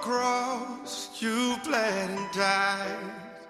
cross, you bled and died.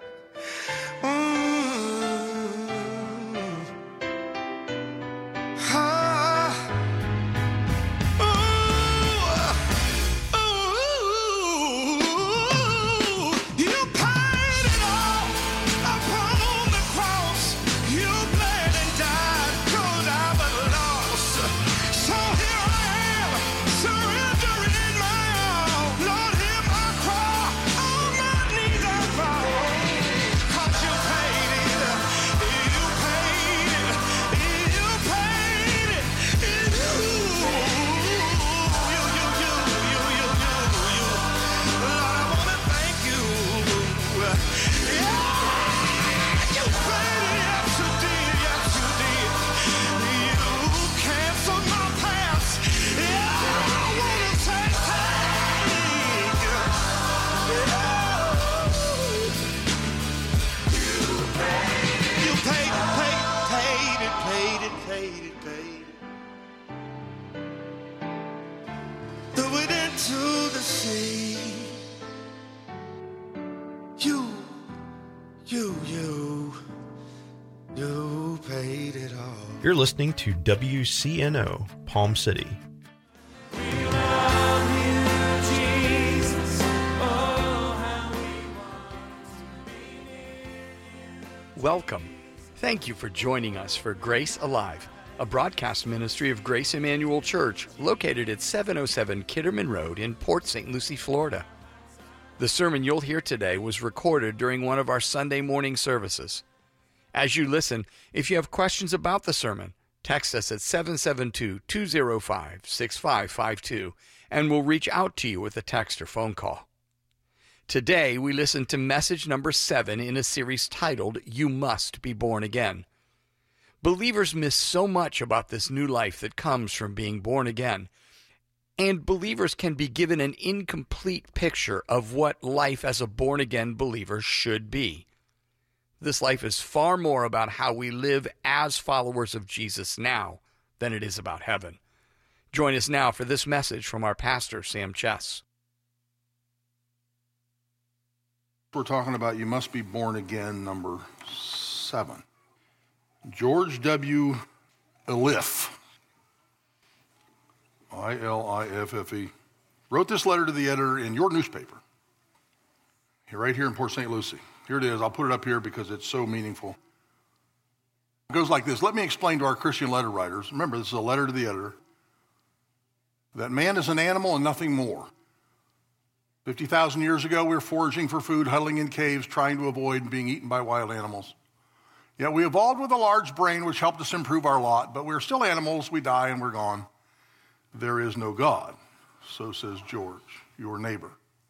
Threw it into the sea. You paid it all. You're listening to WCNO, Palm City. Welcome. Thank you for joining us for Grace Alive, a broadcast ministry of Grace Emmanuel Church located at 707 Kitterman Road in Port St. Lucie, Florida. The sermon you'll hear today was recorded during one of our Sunday morning services. As you listen, if you have questions about the sermon, text us at 772-205-6552 and we'll reach out to you with a text or phone call. Today, we listen to message number 7 in a series titled, You Must Be Born Again. Believers miss so much about this new life that comes from being born again, and believers can be given an incomplete picture of what life as a born-again believer should be. This life is far more about how we live as followers of Jesus now than it is about heaven. Join us now for this message from our pastor, Sam Chess. We're talking about You Must Be Born Again, number 7. George W. Iliffe, I-L-I-F-F-E, wrote this letter to the editor in your newspaper, right here in Port St. Lucie. Here it is. I'll put it up here because it's so meaningful. It goes like this. Let me explain to our Christian letter writers. Remember, this is a letter to the editor. That man is an animal and nothing more. 50,000 years ago, we were foraging for food, huddling in caves, trying to avoid being eaten by wild animals. Yet we evolved with a large brain, which helped us improve our lot, but we're still animals. We die and we're gone. There is no God. So says George, your neighbor.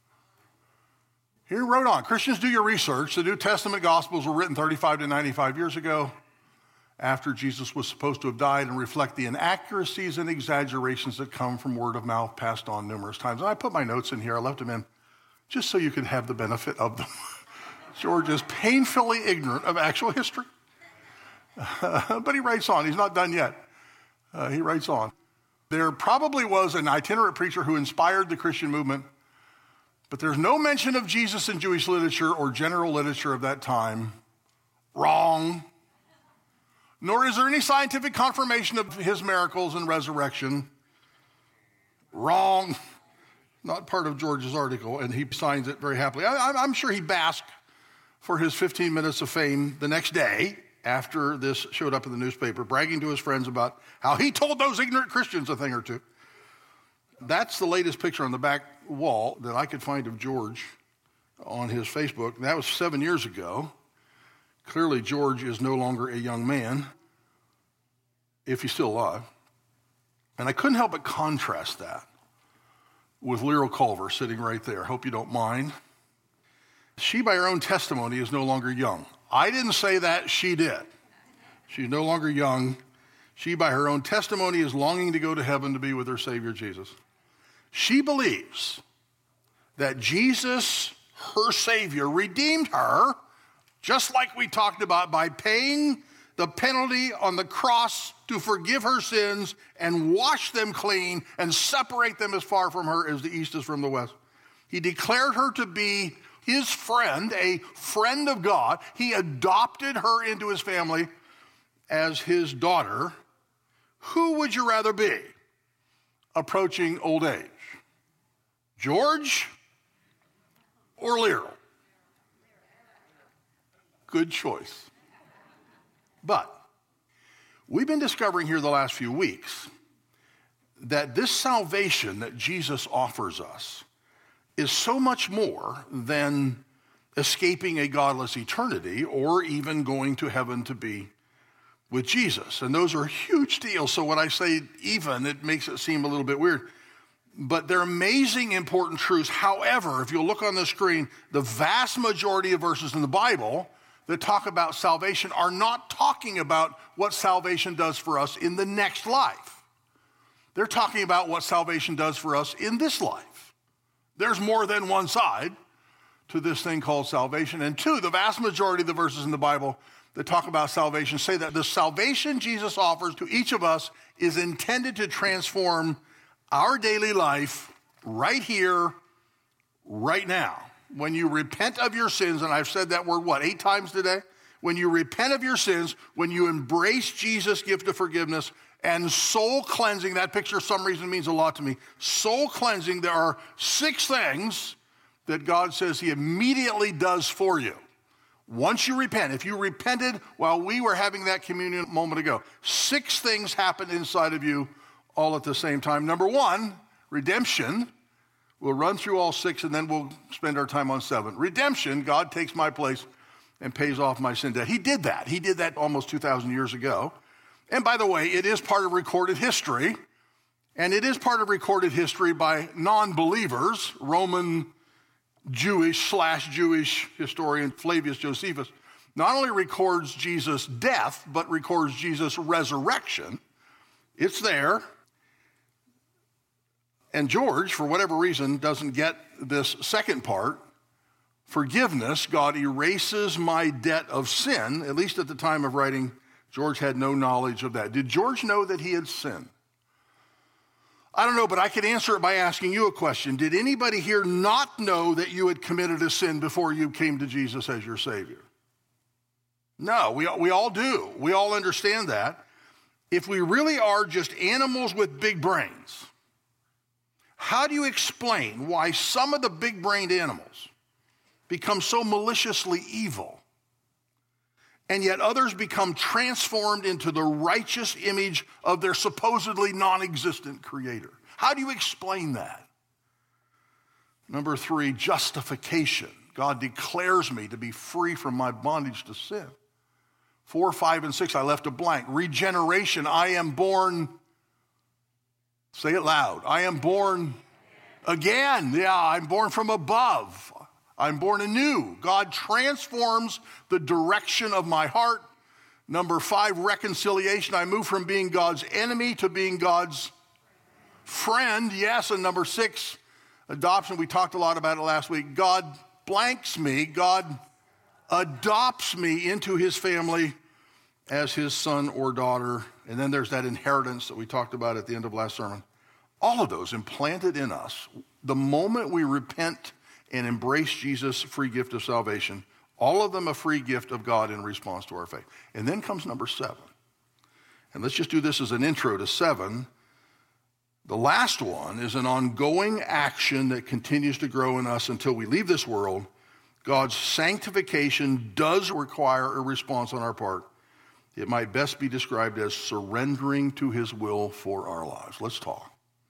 He wrote on, Christians, do your research. The New Testament Gospels were written 35 to 95 years ago, after Jesus was supposed to have died, and reflect the inaccuracies and exaggerations that come from word of mouth passed on numerous times. And I put my notes in here. I left them in just so you could have the benefit of them. George is painfully ignorant of actual history. But he writes on. He's not done yet. He writes on. There probably was an itinerant preacher who inspired the Christian movement, but there's no mention of Jesus in Jewish literature or general literature of that time. Wrong. Nor is there any scientific confirmation of his miracles and resurrection. Wrong. Not part of George's article, and he signs it very happily. I'm sure he basked for his 15 minutes of fame the next day after this showed up in the newspaper, bragging to his friends about how he told those ignorant Christians a thing or two. That's the latest picture on the back wall that I could find of George on his Facebook. That was 7 years ago. Clearly, George is no longer a young man, if he's still alive. And I couldn't help but contrast that with Lyra Culver sitting right there. Hope you don't mind. She, by her own testimony, is no longer young. I didn't say that, she did. She's no longer young. She, by her own testimony, is longing to go to heaven to be with her Savior Jesus. She believes that Jesus, her Savior, redeemed her, just like we talked about, by paying the penalty on the cross to forgive her sins and wash them clean and separate them as far from her as the east is from the west. He declared her to be his friend, a friend of God. He adopted her into his family as his daughter. Who would you rather be approaching old age? George or Lyra? Good choice. But we've been discovering here the last few weeks that this salvation that Jesus offers us is so much more than escaping a godless eternity or even going to heaven to be with Jesus. And those are huge deals. So when I say even, it makes it seem a little bit weird. But they're amazing, important truths. However, if you'll look on the screen, the vast majority of verses in the Bible that talk about salvation are not talking about what salvation does for us in the next life. They're talking about what salvation does for us in this life. There's more than one side to this thing called salvation. And two, the vast majority of the verses in the Bible that talk about salvation say that the salvation Jesus offers to each of us is intended to transform our daily life right here, right now. When you repent of your sins, and I've said that word, 8 times today? When you repent of your sins, when you embrace Jesus' gift of forgiveness and soul cleansing, that picture for some reason means a lot to me. Soul cleansing, there are 6 things that God says he immediately does for you. Once you repent, if you repented while we were having that communion a moment ago, 6 things happen inside of you all at the same time. Number 1, redemption. We'll run through all 6 and then we'll spend our time on 7. Redemption, God takes my place and pays off my sin debt. He did that. He did that almost 2,000 years ago. And by the way, it is part of recorded history. And it is part of recorded history by non-believers. Roman Jewish/Jewish historian Flavius Josephus not only records Jesus' death, but records Jesus' resurrection. It's there. And George, for whatever reason, doesn't get this second part. Forgiveness, God erases my debt of sin. At least at the time of writing, George had no knowledge of that. Did George know that he had sinned? I don't know, but I could answer it by asking you a question. Did anybody here not know that you had committed a sin before you came to Jesus as your Savior? No, we all do. We all understand that. If we really are just animals with big brains, how do you explain why some of the big-brained animals become so maliciously evil, and yet others become transformed into the righteous image of their supposedly non-existent creator? How do you explain that? Number 3, justification. God declares me to be free from my bondage to sin. 4, 5, and 6, I left a blank. Regeneration, I am born, say it loud, I am born again. Yeah, I'm born from above. I'm born anew. God transforms the direction of my heart. Number 5, reconciliation. I move from being God's enemy to being God's friend. Yes, and number 6, adoption. We talked a lot about it last week. God blanks me. God adopts me into his family as his son or daughter. And then there's that inheritance that we talked about at the end of last sermon. All of those implanted in us. The moment we repent and embrace Jesus' free gift of salvation, all of them a free gift of God in response to our faith. And then comes number 7. And let's just do this as an intro to 7. The last one is an ongoing action that continues to grow in us until we leave this world. God's sanctification does require a response on our part. It might best be described as surrendering to his will for our lives. Let's talk.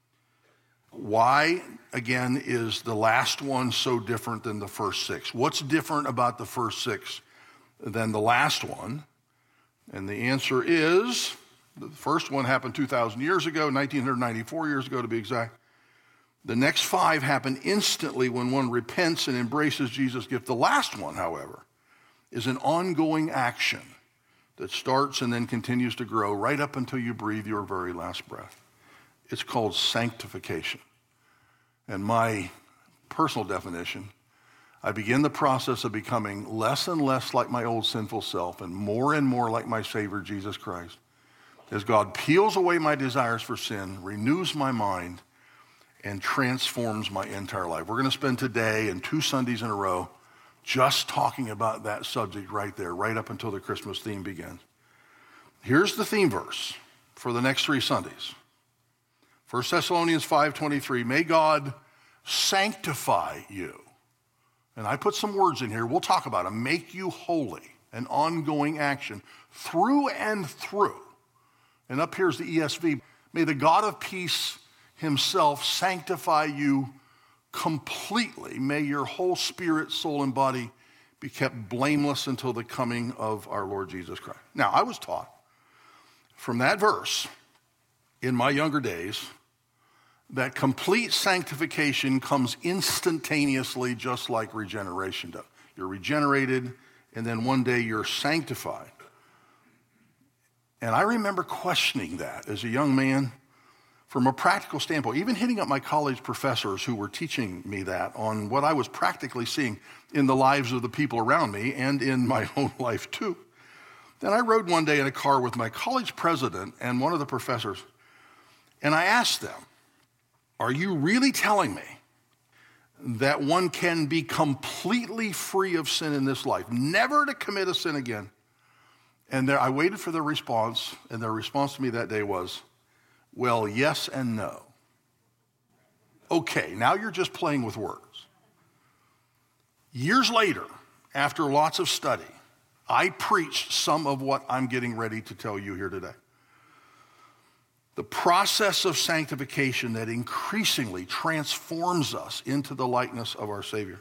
Why, again, is the last one so different than the first 6? What's different about the first 6 than the last one? And the answer is, the first one happened 2,000 years ago, 1994 years ago to be exact. The next 5 happen instantly when one repents and embraces Jesus' gift. The last one, however, is an ongoing action that starts and then continues to grow right up until you breathe your very last breath. It's called sanctification. And my personal definition, I begin the process of becoming less and less like my old sinful self and more like my Savior, Jesus Christ. As God peels away my desires for sin, renews my mind, and transforms my entire life. We're going to spend today and 2 Sundays in a row just talking about that subject right there, right up until the Christmas theme begins. Here's the theme verse for the next 3 Sundays. 1 Thessalonians 5:23, may God sanctify you. And I put some words in here. We'll talk about them. Make you holy, an ongoing action through and through. And up here's the ESV. May the God of peace himself sanctify you completely. May your whole spirit, soul, and body be kept blameless until the coming of our Lord Jesus Christ. Now, I was taught from that verse in my younger days that complete sanctification comes instantaneously, just like regeneration does. You're regenerated, and then one day you're sanctified. And I remember questioning that as a young man from a practical standpoint, even hitting up my college professors who were teaching me that on what I was practically seeing in the lives of the people around me and in my own life too. Then I rode one day in a car with my college president and one of the professors, and I asked them, are you really telling me that one can be completely free of sin in this life, never to commit a sin again? And I waited for their response, and their response to me that day was, well, yes and no. Okay, now you're just playing with words. Years later, after lots of study, I preached some of what I'm getting ready to tell you here today. The process of sanctification that increasingly transforms us into the likeness of our Savior.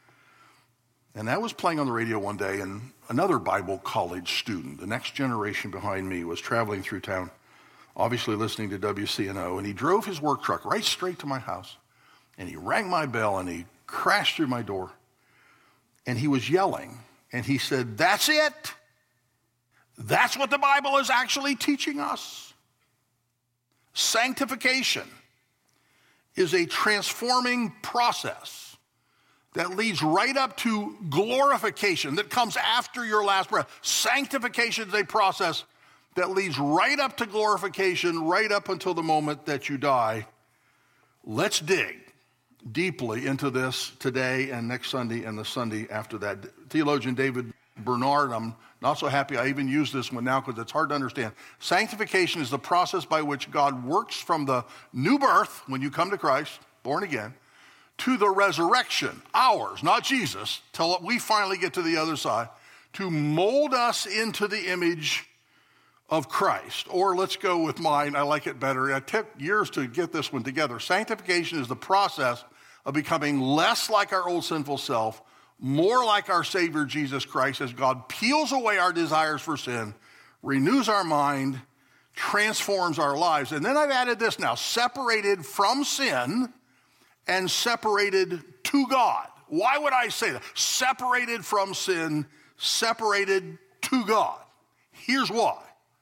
And that was playing on the radio one day, and another Bible college student, the next generation behind me, was traveling through town, obviously listening to WCNO, and he drove his work truck right straight to my house, and he rang my bell, and he crashed through my door, and he was yelling, and he said, that's it. That's what the Bible is actually teaching us. Sanctification is a transforming process that leads right up to glorification that comes after your last breath. Sanctification is a process that leads right up to glorification, right up until the moment that you die. Let's dig deeply into this today and next Sunday and the Sunday after that. Theologian David Bernard, I'm not so happy I even use this one now because it's hard to understand. Sanctification is the process by which God works from the new birth, when you come to Christ, born again, to the resurrection, ours, not Jesus, till we finally get to the other side, to mold us into the image of Christ. Or let's go with mine, I like it better. It took years to get this one together. Sanctification is the process of becoming less like our old sinful self, more like our Savior Jesus Christ, as God peels away our desires for sin, renews our mind, transforms our lives. And then I've added this now, separated from sin and separated to God. Why would I say that? Separated from sin, separated to God. Here's why.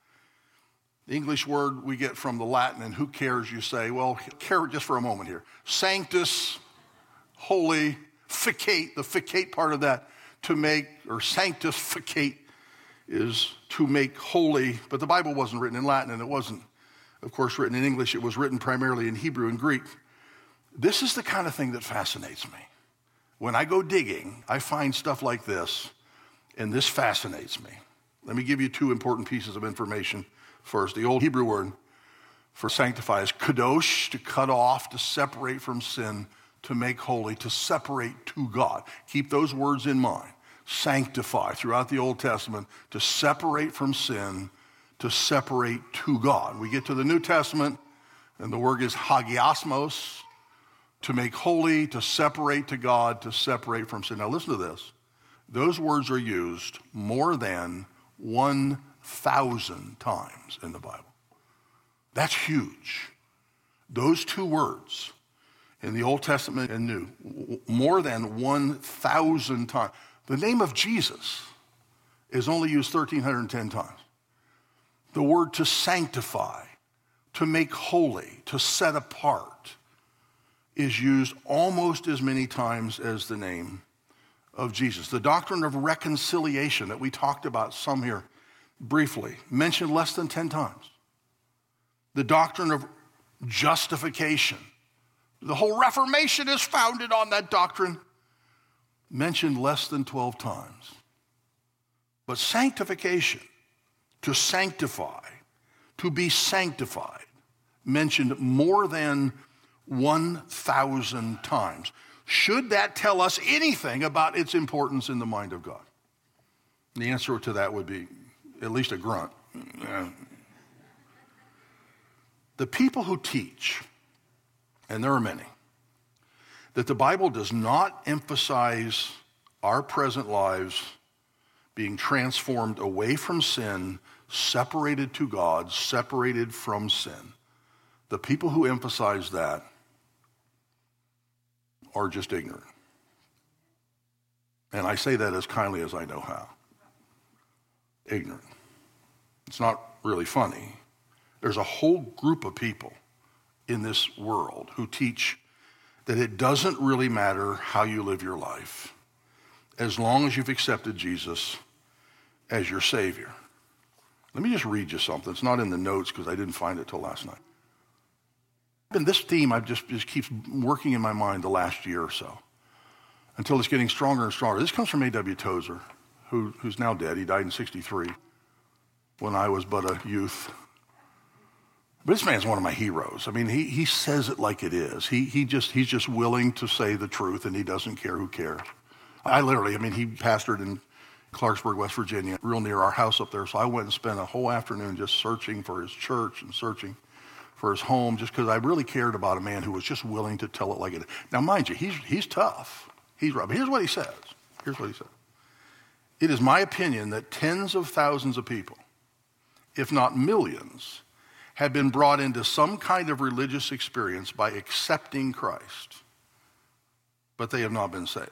The English word we get from the Latin, and who cares, you say, well, care just for a moment here. Sanctus, holy, ficate, the ficate part of that, to make, or sanctificate is to make holy, but the Bible wasn't written in Latin, and it wasn't, of course, written in English. It was written primarily in Hebrew and Greek. This is the kind of thing that fascinates me. When I go digging, I find stuff like this, and this fascinates me. Let me give you 2 important pieces of information first. The old Hebrew word for sanctify is kadosh, to cut off, to separate from sin, to make holy, to separate to God. Keep those words in mind. Sanctify throughout the Old Testament, to separate from sin, to separate to God. We get to the New Testament, and the word is hagiosmos, to make holy, to separate to God, to separate from sin. Now listen to this. Those words are used more than 1,000 times in the Bible. That's huge. Those 2 words in the Old Testament and New, more than 1,000 times. The name of Jesus is only used 1,310 times. The word to sanctify, to make holy, to set apart, is used almost as many times as the name of Jesus. The doctrine of reconciliation that we talked about some here briefly, mentioned less than 10 times. The doctrine of justification, The whole Reformation is founded on that doctrine. Mentioned less than 12 times. But sanctification, to sanctify, to be sanctified, mentioned more than 1,000 times. Should that tell us anything about its importance in the mind of God? The answer to that would be at least a grunt. The people who teach, and there are many, that the Bible does not emphasize our present lives being transformed away from sin, separated to God, separated from sin. The people who emphasize that are just ignorant. And I say that as kindly as I know how. Ignorant. It's not really funny. There's a whole group of people in this world who teach that it doesn't really matter how you live your life as long as you've accepted Jesus as your Savior. Let me just read you something. It's not in the notes because I didn't find it till last night. And this theme I've just keeps working in my mind the last year or so until it's getting stronger and stronger. This comes from A.W. Tozer, who's now dead. He died in 1963 when I was but a youth. But this man's one of my heroes. I mean, he says it like it is. He's just willing to say the truth, and he doesn't care who cares. He pastored in Clarksburg, West Virginia, real near our house up there. So I went and spent a whole afternoon just searching for his church and searching for his home, just because I really cared about a man who was just willing to tell it like it is. Now, mind you, he's tough. He's right. But here's what he says. It is my opinion that tens of thousands of people, if not millions, have been brought into some kind of religious experience by accepting Christ, but they have not been saved.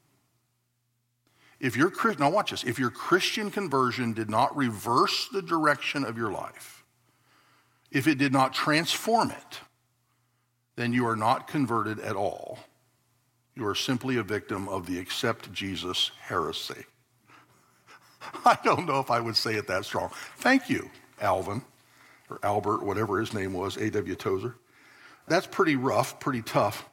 Now watch this. If your Christian conversion did not reverse the direction of your life, if it did not transform it, then you are not converted at all. You are simply a victim of the accept Jesus heresy. I don't know if I would say it that strong. Thank you, Alvin, or Albert, whatever his name was, A.W. Tozer. That's pretty rough, pretty tough.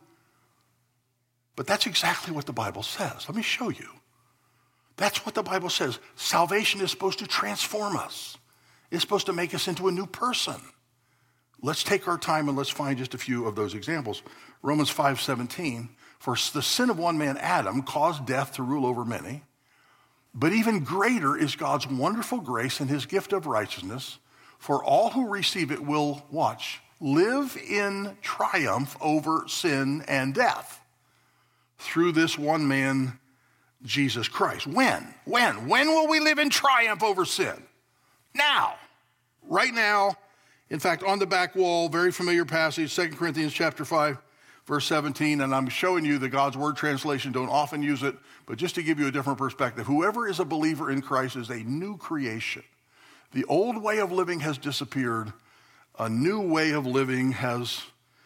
But that's exactly what the Bible says. Let me show you. That's what the Bible says. Salvation is supposed to transform us. It's supposed to make us into a new person. Let's take our time and let's find just a few of those examples. Romans 5:17, for the sin of one man, Adam, caused death to rule over many. But even greater is God's wonderful grace and his gift of righteousness. For all who receive it will, watch, live in triumph over sin and death through this one man, Jesus Christ. When will we live in triumph over sin? Now. Right now. In fact, on the back wall, very familiar passage, 2 Corinthians chapter 5, verse 17, and I'm showing you that God's word translation don't often use it, but just to give you a different perspective, whoever is a believer in Christ is a new creation. The old way of living has disappeared. A new way of living has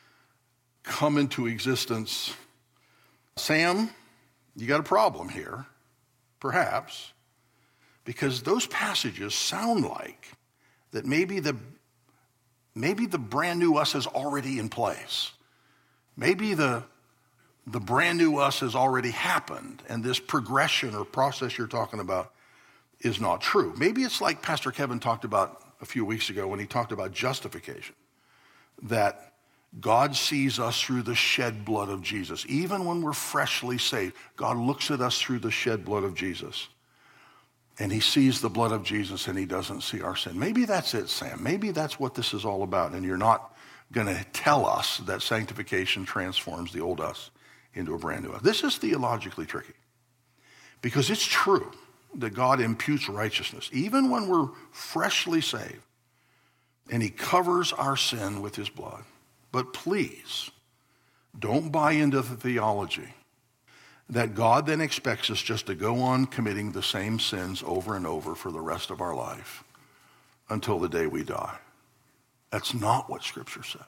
come into existence. Sam, you got a problem here, perhaps, because those passages sound like that maybe the brand new us is already in place. Maybe the brand new us has already happened, and this progression or process you're talking about is not true. Maybe it's like Pastor Kevin talked about a few weeks ago when he talked about justification, that God sees us through the shed blood of Jesus. Even when we're freshly saved, God looks at us through the shed blood of Jesus. And he sees the blood of Jesus and he doesn't see our sin. Maybe that's it, Sam. Maybe that's what this is all about. And you're not going to tell us that sanctification transforms the old us into a brand new us. This is theologically tricky. Because it's true that God imputes righteousness, even when we're freshly saved. And he covers our sin with his blood. But please, don't buy into the theology that God then expects us just to go on committing the same sins over and over for the rest of our life until the day we die. That's not what Scripture says.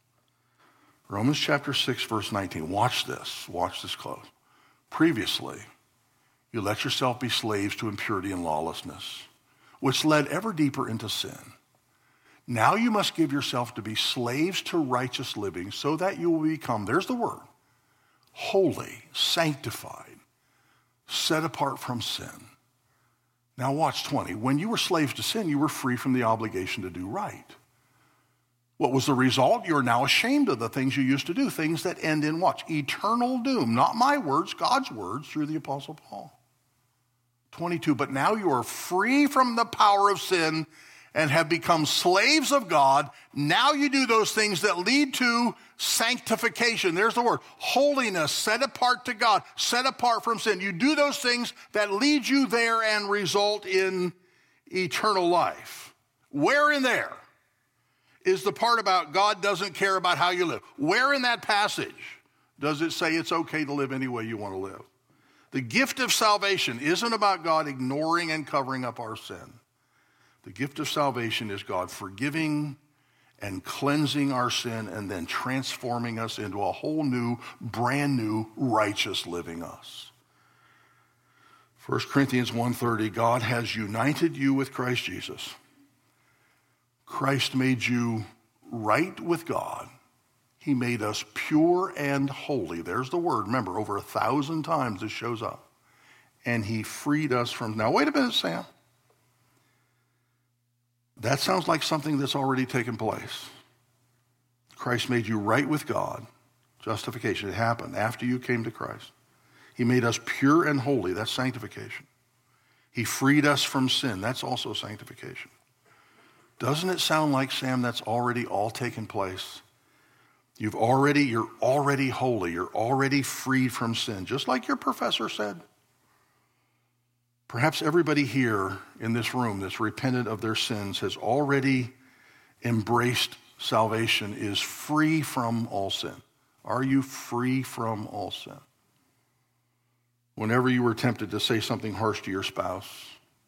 Romans chapter 6, verse 19. Watch this. Watch this close. Previously, you let yourself be slaves to impurity and lawlessness, which led ever deeper into sin. Now you must give yourself to be slaves to righteous living so that you will become, there's the word, holy, sanctified, set apart from sin. Now watch 20. When you were slaves to sin, you were free from the obligation to do right. What was the result? You're now ashamed of the things you used to do, things that end in what? Eternal doom. Not my words, God's words through the Apostle Paul. 22, but now you are free from the power of sin and have become slaves of God. Now you do those things that lead to sanctification. There's the word. Holiness, set apart to God, set apart from sin. You do those things that lead you there and result in eternal life. Where in there is the part about God doesn't care about how you live? Where in that passage does it say it's okay to live any way you want to live? The gift of salvation isn't about God ignoring and covering up our sin. The gift of salvation is God forgiving and cleansing our sin and then transforming us into a whole new, brand new, righteous living us. 1 Corinthians 1:30, God has united you with Christ Jesus. Christ made you right with God. He made us pure and holy. There's the word. Remember, over 1,000 times this shows up. And he freed us from... Now, wait a minute, Sam. That sounds like something that's already taken place. Christ made you right with God. Justification. It happened after you came to Christ. He made us pure and holy. That's sanctification. He freed us from sin. That's also sanctification. Doesn't it sound like, Sam, that's already all taken place? You're already holy. You're already freed from sin, just like your professor said. Perhaps everybody here in this room that's repented of their sins has already embraced salvation, is free from all sin. Are you free from all sin? Whenever you were tempted to say something harsh to your spouse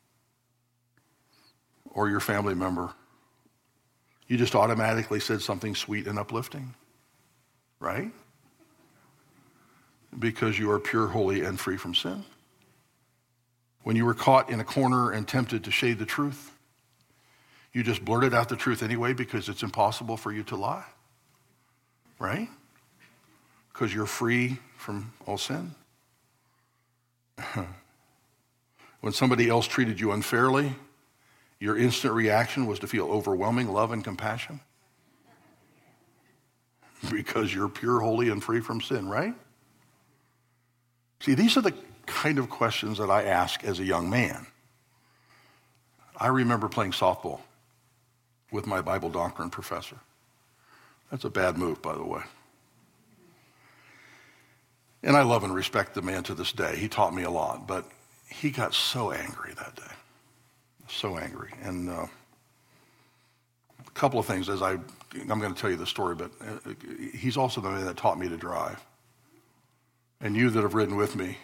or your family member, you just automatically said something sweet and uplifting. Right? Because you are pure, holy, and free from sin. When you were caught in a corner and tempted to shade the truth, you just blurted out the truth anyway because it's impossible for you to lie. Right? Because you're free from all sin. When somebody else treated you unfairly, your instant reaction was to feel overwhelming love and compassion. Because you're pure, holy, and free from sin, right? See, these are the kind of questions that I ask as a young man. I remember playing softball with my Bible doctrine professor. That's a bad move, by the way. And I love and respect the man to this day. He taught me a lot, but he got so angry that day. So angry. And a couple of things I'm going to tell you the story, but he's also the man that taught me to drive. And you that have ridden with me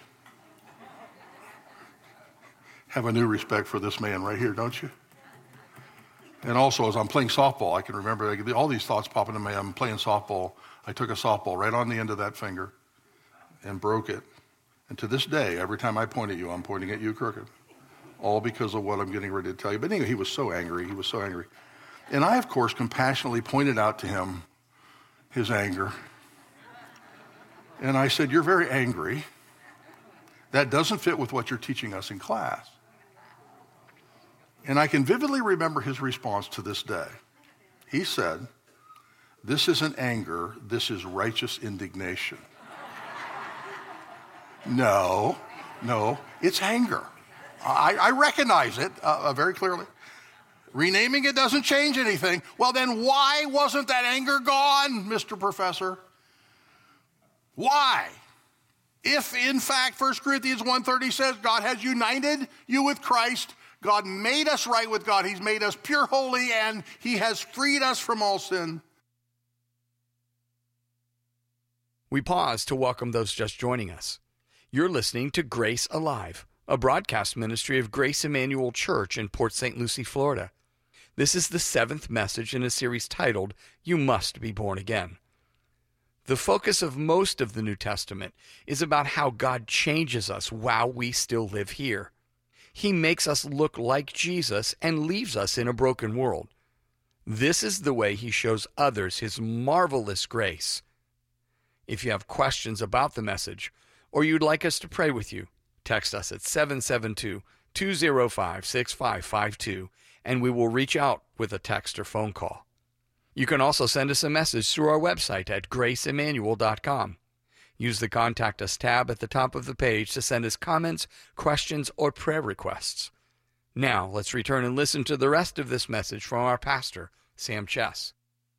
have a new respect for this man right here, don't you? And also, as I'm playing softball, I can remember all these thoughts popping in my head. I'm playing softball. I took a softball right on the end of that finger and broke it. And to this day, every time I point at you, I'm pointing at you crooked. All because of what I'm getting ready to tell you. But anyway, he was so angry. He was so angry. And I, of course, compassionately pointed out to him his anger. And I said, "You're very angry. That doesn't fit with what you're teaching us in class." And I can vividly remember his response to this day. He said, "This isn't anger, this is righteous indignation." No, it's anger. I recognize it very clearly. Renaming it doesn't change anything. Well, then why wasn't that anger gone, Mr. Professor? Why? If, in fact, 1 Corinthians 1:30 says God has united you with Christ, God made us right with God, he's made us pure, holy, and he has freed us from all sin. We pause to welcome those just joining us. You're listening to Grace Alive, a broadcast ministry of Grace Emmanuel Church in Port St. Lucie, Florida. This is the 7th message in a series titled, You Must Be Born Again. The focus of most of the New Testament is about how God changes us while we still live here. He makes us look like Jesus and leaves us in a broken world. This is the way he shows others his marvelous grace. If you have questions about the message, or you'd like us to pray with you, text us at 772-205-6552, and we will reach out with a text or phone call. You can also send us a message through our website at graceemmanuel.com. Use the Contact Us tab at the top of the page to send us comments, questions, or prayer requests. Now, let's return and listen to the rest of this message from our pastor, Sam Chess.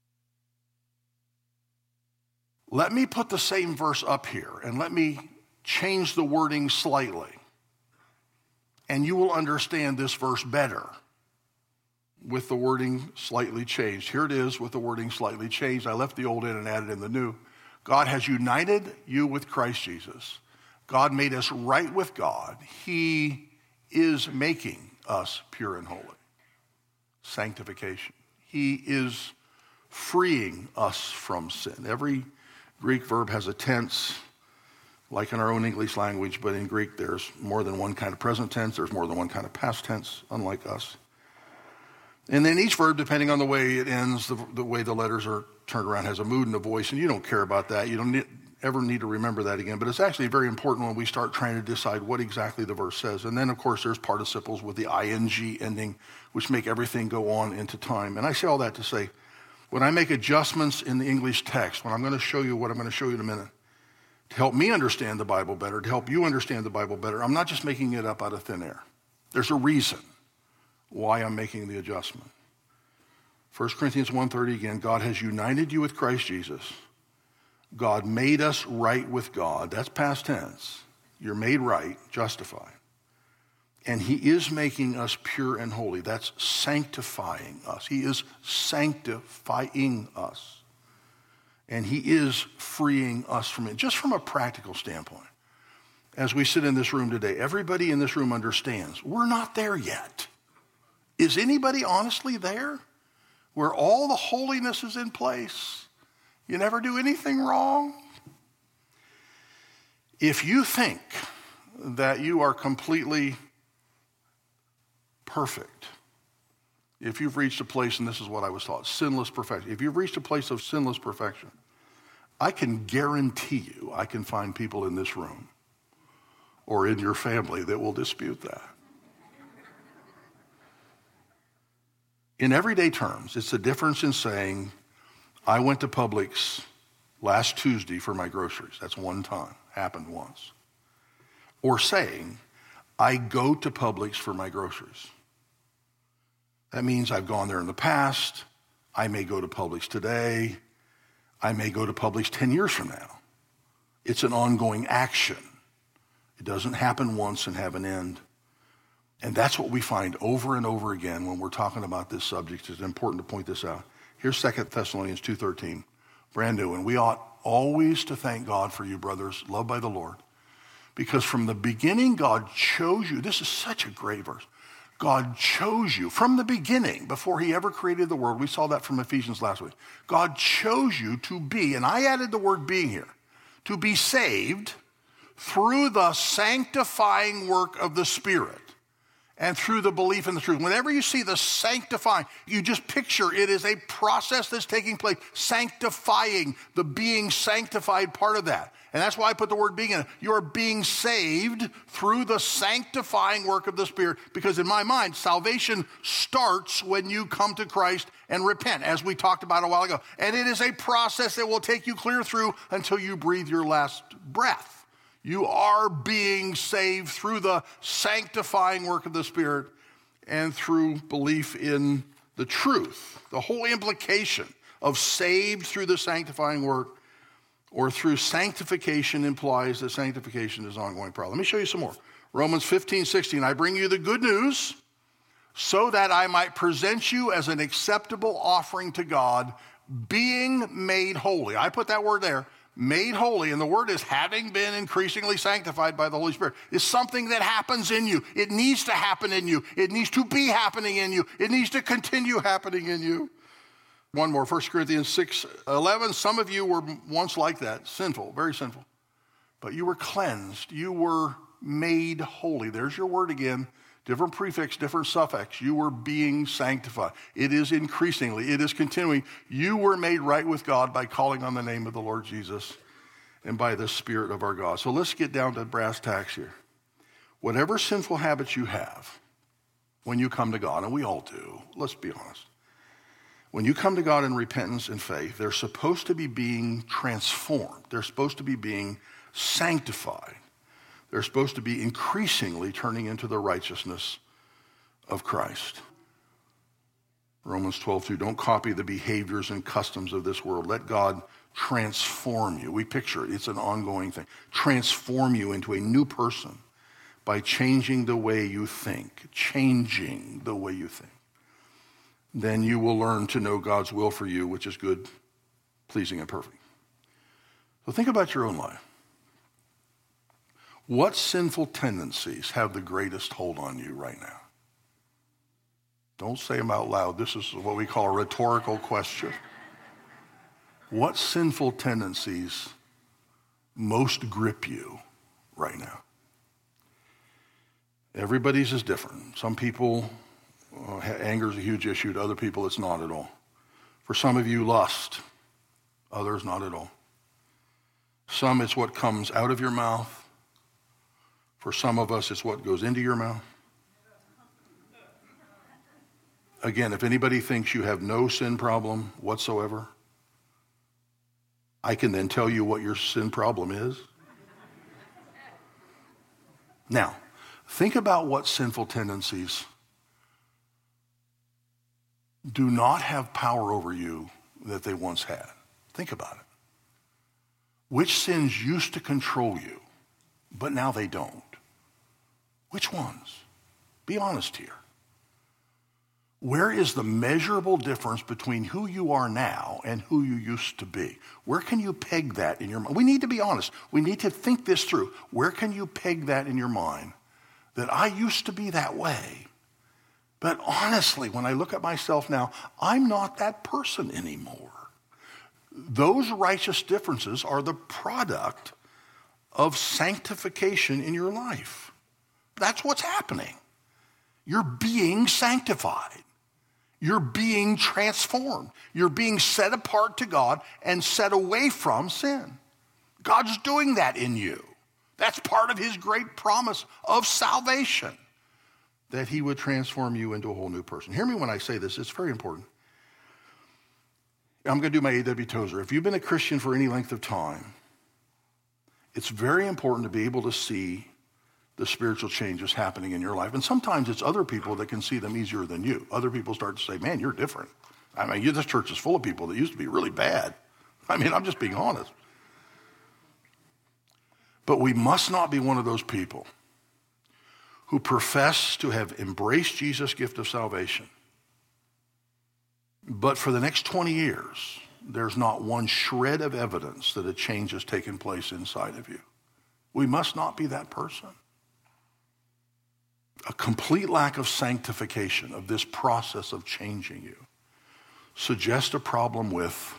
Let me put the same verse up here, and let me change the wording slightly, and you will understand this verse better with the wording slightly changed. Here it is with the wording slightly changed. I left the old in and added in the new. God has united you with Christ Jesus. God made us right with God. He is making us pure and holy. Sanctification. He is freeing us from sin. Every Greek verb has a tense, like in our own English language, but in Greek there's more than one kind of present tense, there's more than one kind of past tense, unlike us. And then each verb, depending on the way it ends, the way the letters are turned around, has a mood and a voice, and you don't care about that. You don't ever need to remember that again, but it's actually very important when we start trying to decide what exactly the verse says. And then, of course, there's participles with the ing ending, which make everything go on into time. And I say all that to say, when I make adjustments in the English text, when I'm going to show you what I'm going to show you in a minute, to help me understand the Bible better, to help you understand the Bible better, I'm not just making it up out of thin air. There's a reason why I'm making the adjustment. 1 Corinthians 1:30 again, God has united you with Christ Jesus. God made us right with God. That's past tense. You're made right, justified. And he is making us pure and holy. That's sanctifying us. He is sanctifying us. And he is freeing us from it. Just from a practical standpoint, as we sit in this room today, everybody in this room understands we're not there yet. Is anybody honestly there? Where all the holiness is in place? You never do anything wrong? If you think that you are completely perfect, if you've reached a place, and this is what I was taught, sinless perfection. If you've reached a place of sinless perfection, I can guarantee you I can find people in this room or in your family that will dispute that. In everyday terms, it's the difference in saying, I went to Publix last Tuesday for my groceries. That's one time, happened once. Or saying, I go to Publix for my groceries. That means I've gone there in the past. I may go to Publix today. I may go to Publix 10 years from now. It's an ongoing action. It doesn't happen once and have an end. And that's what we find over and over again when we're talking about this subject. It's important to point this out. Here's 2 Thessalonians 2:13, brand new. And we ought always to thank God for you, brothers, loved by the Lord. Because from the beginning, God chose you. This is such a great verse. God chose you from the beginning, before he ever created the world. We saw that from Ephesians last week. God chose you to be, and I added the word being here, to be saved through the sanctifying work of the Spirit. And through the belief in the truth. Whenever you see the sanctifying, you just picture it is a process that's taking place. Sanctifying, the being sanctified part of that. And that's why I put the word being in it. You're being saved through the sanctifying work of the Spirit. Because in my mind, salvation starts when you come to Christ and repent, as we talked about a while ago. And it is a process that will take you clear through until you breathe your last breath. You are being saved through the sanctifying work of the Spirit and through belief in the truth. The whole implication of saved through the sanctifying work or through sanctification implies that sanctification is an ongoing problem. Let me show you some more. Romans 15:16, I bring you the good news so that I might present you as an acceptable offering to God, being made holy. I put that word there. Made holy, and the word is having been increasingly sanctified by the Holy Spirit, is something that happens in you. It needs to happen in you. It needs to be happening in you. It needs to continue happening in you. One more, 1 Corinthians 6:11. Some of you were once like that, sinful, very sinful. But you were cleansed. You were made holy. There's your word again. different prefix, different suffix. You were being sanctified. It is increasingly, it is continuing. You were made right with God by calling on the name of the Lord Jesus and by the Spirit of our God. So let's get down to brass tacks here. Whatever sinful habits you have when you come to God, and we all do, let's be honest. When you come to God in repentance and faith, they're supposed to be being transformed. They're supposed to be being sanctified. They're supposed to be increasingly turning into the righteousness of Christ. Romans 12:2, don't copy the behaviors and customs of this world. Let God transform you. We picture it. It's an ongoing thing. Transform you into a new person by changing the way you think. Changing the way you think. Then you will learn to know God's will for you, which is good, pleasing, and perfect. So think about your own life. What sinful tendencies have the greatest hold on you right now? Don't say them out loud. This is what we call a rhetorical question. What sinful tendencies most grip you right now? Everybody's is different. Some people, anger is a huge issue. To other people, it's not at all. For some of you, lust. Others, not at all. Some, it's what comes out of your mouth. For some of us, it's what goes into your mouth. Again, if anybody thinks you have no sin problem whatsoever, I can then tell you what your sin problem is. Now, think about what sinful tendencies do not have power over you that they once had. Think about it. Which sins used to control you, but now they don't? Which ones? Be honest here. Where is the measurable difference between who you are now and who you used to be? Where can you peg that in your mind? We need to be honest. We need to think this through. Where can you peg that in your mind? That I used to be that way. But honestly, when I look at myself now, I'm not that person anymore. Those righteous differences are the product of sanctification in your life. That's what's happening. You're being sanctified. You're being transformed. You're being set apart to God and set away from sin. God's doing that in you. That's part of his great promise of salvation, that he would transform you into a whole new person. Hear me when I say this. It's very important. I'm going to do my A.W. Tozer. If you've been a Christian for any length of time, it's very important to be able to see the spiritual changes happening in your life. And sometimes it's other people that can see them easier than you. Other people start to say, man, you're different. I mean, this church is full of people that used to be really bad. I mean, I'm just being honest. But we must not be one of those people who profess to have embraced Jesus' gift of salvation, but for the next 20 years, there's not one shred of evidence that a change has taken place inside of you. We must not be that person. A complete lack of sanctification, of this process of changing you, suggests a problem with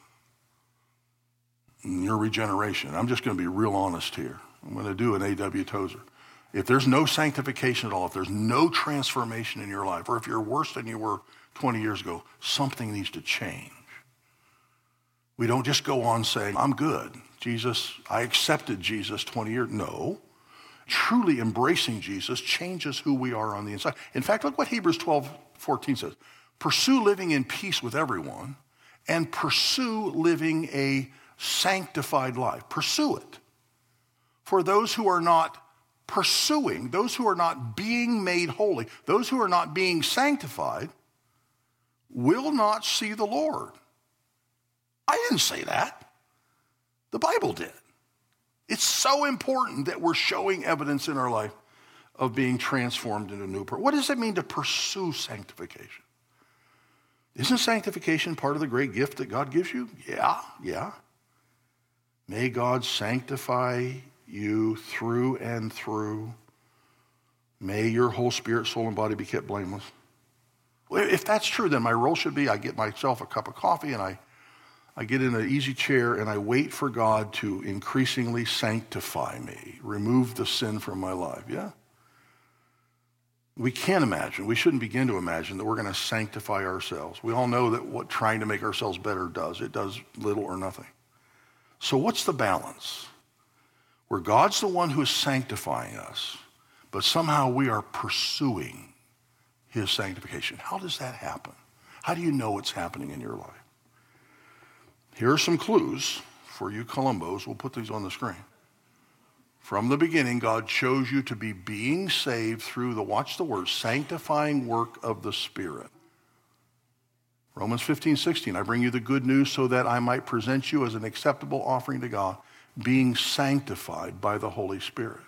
your regeneration. I'm just going to be real honest here. I'm going to do an A.W. Tozer. If there's no sanctification at all, if there's no transformation in your life, or if you're worse than you were 20 years ago, something needs to change. We don't just go on saying, I'm good. Jesus, I accepted Jesus 20 years. No. Truly embracing Jesus changes who we are on the inside. In fact, look what Hebrews 12:14 says. Pursue living in peace with everyone and pursue living a sanctified life. Pursue it. For those who are not pursuing, those who are not being made holy, those who are not being sanctified, will not see the Lord. I didn't say that. The Bible did. It's so important that we're showing evidence in our life of being transformed into a new person. What does it mean to pursue sanctification? Isn't sanctification part of the great gift that God gives you? Yeah. May God sanctify you through and through. May your whole spirit, soul, and body be kept blameless. Well, if that's true, then my role should be I get myself a cup of coffee and I get in an easy chair and I wait for God to increasingly sanctify me, remove the sin from my life. Yeah? we can't imagine, we shouldn't begin to imagine that we're going to sanctify ourselves. We all know that what trying to make ourselves better does. It does little or nothing. So what's the balance? Where God's the one who is sanctifying us, but somehow we are pursuing his sanctification. How does that happen? How do you know it's happening in your life? Here are some clues for you Columbos. We'll put these on the screen. From the beginning, God chose you to be being saved through the, watch the word, sanctifying work of the Spirit. Romans 15:16, I bring you the good news so that I might present you as an acceptable offering to God, being sanctified by the Holy Spirit.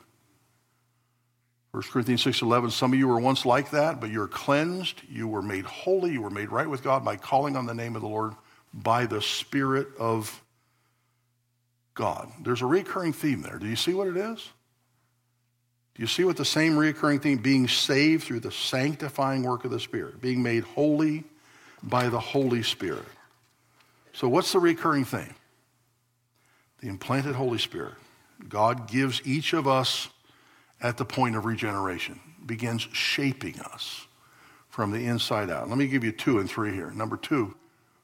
1 Corinthians 6:11, some of you were once like that, but you're cleansed, you were made holy, you were made right with God by calling on the name of the Lord by the Spirit of God. There's a recurring theme there. Do you see what it is? Do you see what the same recurring theme, being saved through the sanctifying work of the Spirit, being made holy by the Holy Spirit? So what's the recurring theme? The implanted Holy Spirit. God gives each of us at the point of regeneration, begins shaping us from the inside out. Let me give you 2 and 3 here. Number 2,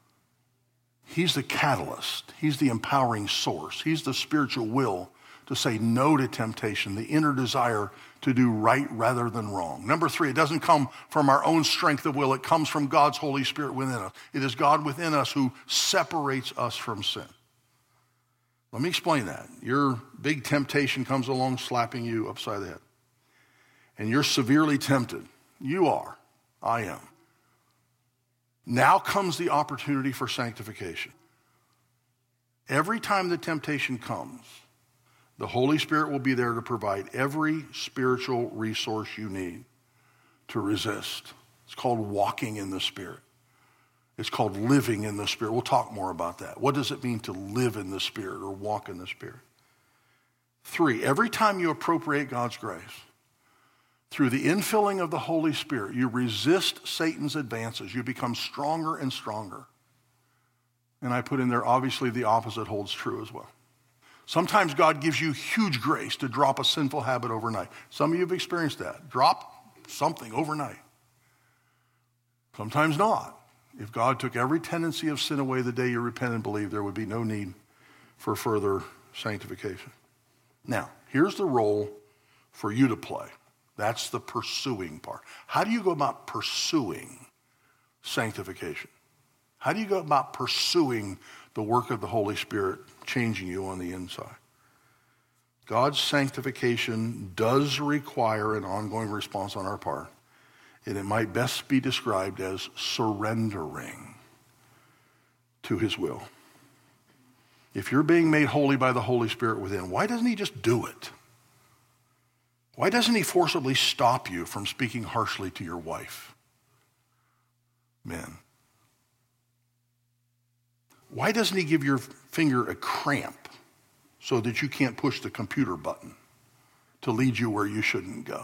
he's the catalyst. He's the empowering source. He's the spiritual will to say no to temptation, the inner desire to do right rather than wrong. Number 3, it doesn't come from our own strength of will. It comes from God's Holy Spirit within us. It is God within us who separates us from sin. Let me explain that. Your big temptation comes along slapping you upside the head. And you're severely tempted. You are. I am. Now comes the opportunity for sanctification. Every time the temptation comes, the Holy Spirit will be there to provide every spiritual resource you need to resist. It's called walking in the Spirit. It's called living in the Spirit. We'll talk more about that. What does it mean to live in the Spirit or walk in the Spirit? 3, every time you appropriate God's grace, through the infilling of the Holy Spirit, you resist Satan's advances. You become stronger and stronger. And I put in there, obviously, the opposite holds true as well. Sometimes God gives you huge grace to drop a sinful habit overnight. Some of you have experienced that. Drop something overnight. Sometimes not. If God took every tendency of sin away the day you repent and believe, there would be no need for further sanctification. Now, here's the role for you to play. That's the pursuing part. How do you go about pursuing sanctification? How do you go about pursuing the work of the Holy Spirit changing you on the inside? God's sanctification does require an ongoing response on our part. And it might best be described as surrendering to his will. If you're being made holy by the Holy Spirit within, why doesn't he just do it? Why doesn't he forcibly stop you from speaking harshly to your wife? Men. Why doesn't he give your finger a cramp so that you can't push the computer button to lead you where you shouldn't go?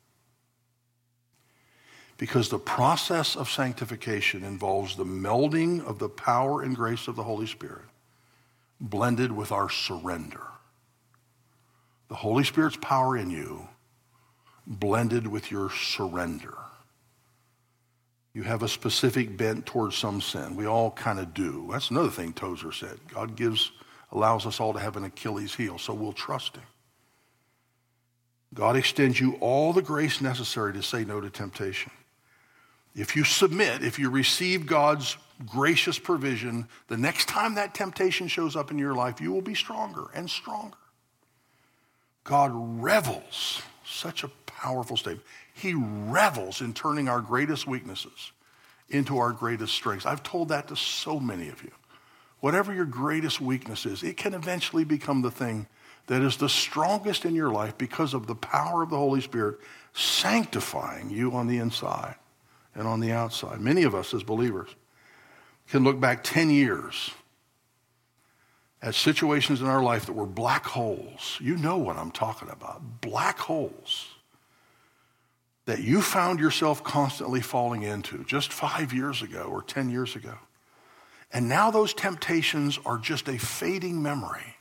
Because the process of sanctification involves the melding of the power and grace of the Holy Spirit blended with our surrender. The Holy Spirit's power in you blended with your surrender. You have a specific bent towards some sin. We all kind of do. That's another thing Tozer said. God allows us all to have an Achilles heel, so we'll trust him. God extends you all the grace necessary to say no to temptation. If you submit, if you receive God's gracious provision, the next time that temptation shows up in your life, you will be stronger and stronger. God revels, such a powerful statement. He revels in turning our greatest weaknesses into our greatest strengths. I've told that to so many of you. Whatever your greatest weakness is, it can eventually become the thing that is the strongest in your life because of the power of the Holy Spirit sanctifying you on the inside and on the outside. Many of us as believers can look back 10 years at situations in our life that were black holes. You know what I'm talking about. Black holes that you found yourself constantly falling into just 5 years ago or 10 years ago. And now those temptations are just a fading memory.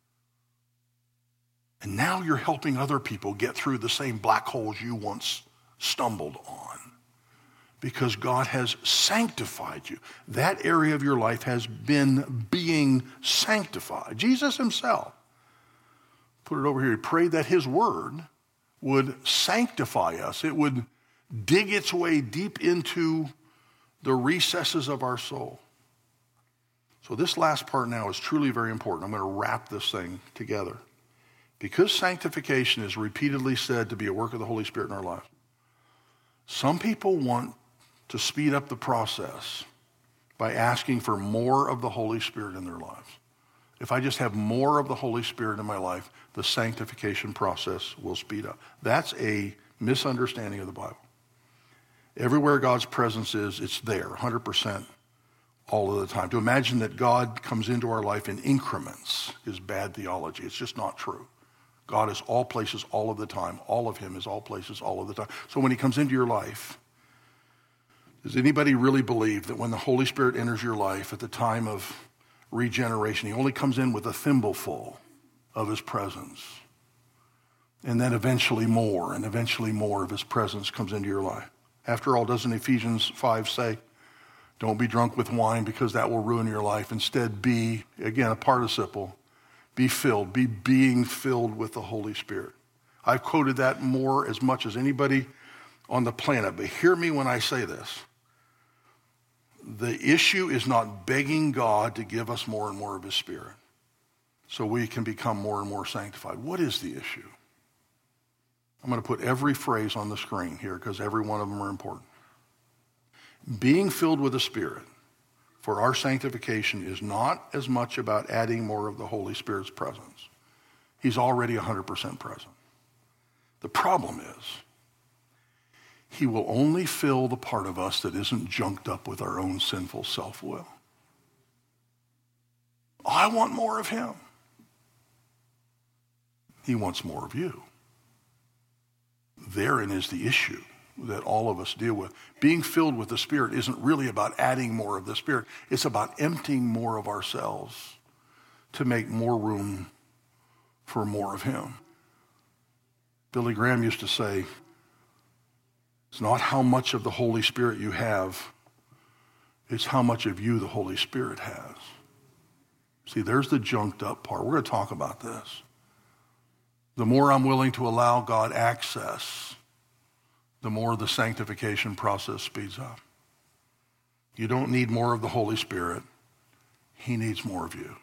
And now you're helping other people get through the same black holes you once stumbled on, because God has sanctified you. That area of your life has been being sanctified. Jesus himself, put it over here, he prayed that his word would sanctify us. It would dig its way deep into the recesses of our soul. So this last part now is truly very important. I'm going to wrap this thing together. Because sanctification is repeatedly said to be a work of the Holy Spirit in our lives, some people want to speed up the process by asking for more of the Holy Spirit in their lives. If I just have more of the Holy Spirit in my life, the sanctification process will speed up. That's a misunderstanding of the Bible. Everywhere God's presence is, it's there, 100% all of the time. To imagine that God comes into our life in increments is bad theology. It's just not true. God is all places all of the time. All of him is all places all of the time. So when he comes into your life, does anybody really believe that when the Holy Spirit enters your life at the time of regeneration, he only comes in with a thimbleful of his presence? And then eventually more of his presence comes into your life. After all, doesn't Ephesians 5 say, don't be drunk with wine because that will ruin your life. Instead, be, again, a participle, be filled, be being filled with the Holy Spirit. I've quoted that more as much as anybody on the planet, but hear me when I say this. The issue is not begging God to give us more and more of his Spirit so we can become more and more sanctified. What is the issue? I'm going to put every phrase on the screen here because every one of them are important. Being filled with the Spirit for our sanctification is not as much about adding more of the Holy Spirit's presence. He's already 100% present. The problem is, he will only fill the part of us that isn't junked up with our own sinful self-will. I want more of him. He wants more of you. Therein is the issue that all of us deal with. Being filled with the Spirit isn't really about adding more of the Spirit. It's about emptying more of ourselves to make more room for more of him. Billy Graham used to say, it's not how much of the Holy Spirit you have, it's how much of you the Holy Spirit has. See, there's the junked up part. We're going to talk about this. The more I'm willing to allow God access, the more the sanctification process speeds up. You don't need more of the Holy Spirit. He needs more of you.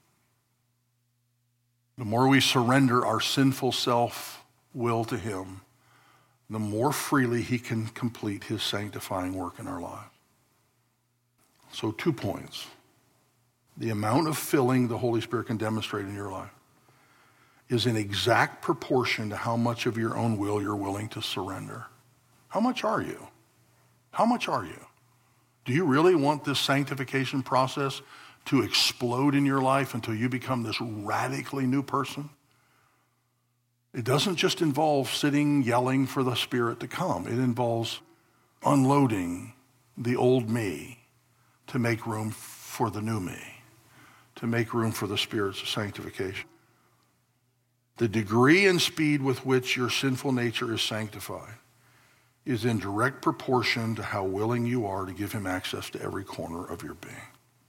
The more we surrender our sinful self-will to him, the more freely he can complete his sanctifying work in our lives. So 2 points. The amount of filling the Holy Spirit can demonstrate in your life is in exact proportion to how much of your own will you're willing to surrender. How much are you? How much are you? Do you really want this sanctification process to explode in your life until you become this radically new person? It doesn't just involve sitting yelling for the Spirit to come. It involves unloading the old me to make room for the new me, to make room for the Spirit's sanctification. The degree and speed with which your sinful nature is sanctified is in direct proportion to how willing you are to give him access to every corner of your being.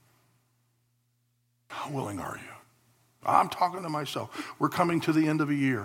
How willing are you? I'm talking to myself. We're coming to the end of a year.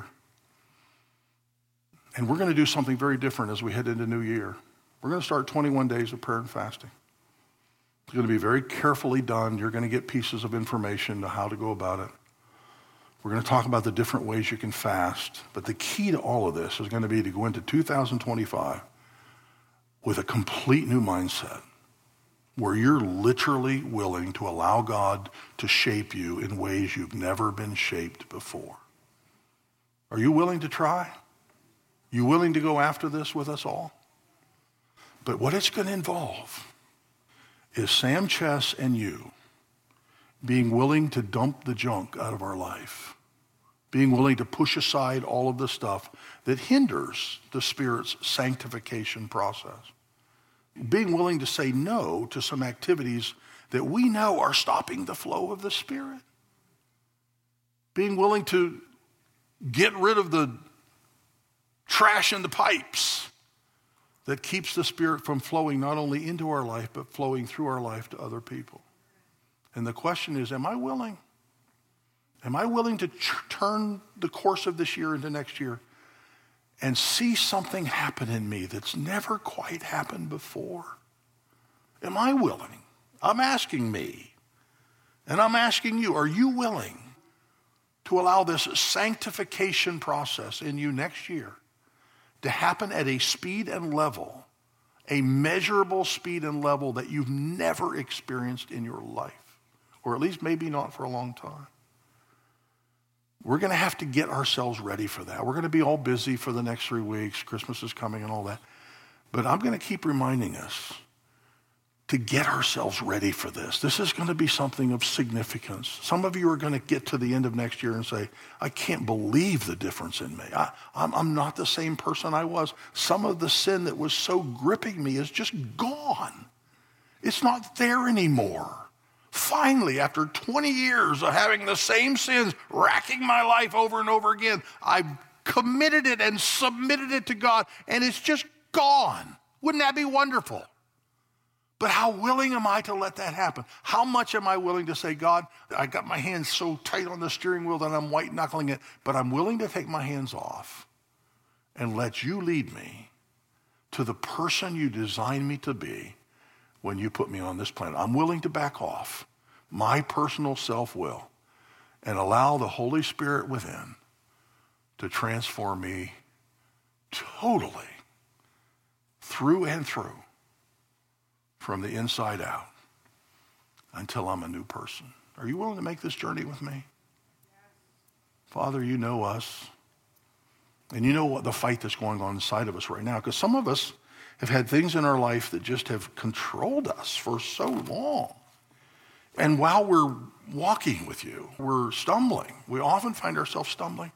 And we're going to do something very different as we head into New Year. We're going to start 21 days of prayer and fasting. It's going to be very carefully done. You're going to get pieces of information to how to go about it. We're going to talk about the different ways you can fast. But the key to all of this is going to be to go into 2025 with a complete new mindset where you're literally willing to allow God to shape you in ways you've never been shaped before. Are you willing to try? You willing to go after this with us all? But what it's going to involve is Sam Chess and you being willing to dump the junk out of our life, being willing to push aside all of the stuff that hinders the Spirit's sanctification process, being willing to say no to some activities that we know are stopping the flow of the Spirit, being willing to get rid of the trash in the pipes that keeps the Spirit from flowing not only into our life, but flowing through our life to other people. And the question is, am I willing? Am I willing to turn the course of this year into next year and see something happen in me that's never quite happened before? Am I willing? I'm asking me, and I'm asking you, are you willing to allow this sanctification process in you next year to happen at a speed and level, a measurable speed and level that you've never experienced in your life, or at least maybe not for a long time? We're going to have to get ourselves ready for that. We're going to be all busy for the next 3 weeks. Christmas is coming and all that. But I'm going to keep reminding us to get ourselves ready for this. This is going to be something of significance. Some of you are going to get to the end of next year and say, I can't believe the difference in me. I'm not the same person I was. Some of the sin that was so gripping me is just gone. It's not there anymore. Finally, after 20 years of having the same sins, racking my life over and over again, I've committed it and submitted it to God, and it's just gone. Wouldn't that be wonderful? But how willing am I to let that happen? How much am I willing to say, God, I got my hands so tight on the steering wheel that I'm white-knuckling it, but I'm willing to take my hands off and let you lead me to the person you designed me to be when you put me on this planet. I'm willing to back off my personal self-will and allow the Holy Spirit within to transform me totally, through and through, from the inside out, until I'm a new person. Are you willing to make this journey with me? Father, you know us, and you know what the fight that's going on inside of us right now, because some of us have had things in our life that just have controlled us for so long. And while we're walking with you, we're stumbling. We often find ourselves stumbling.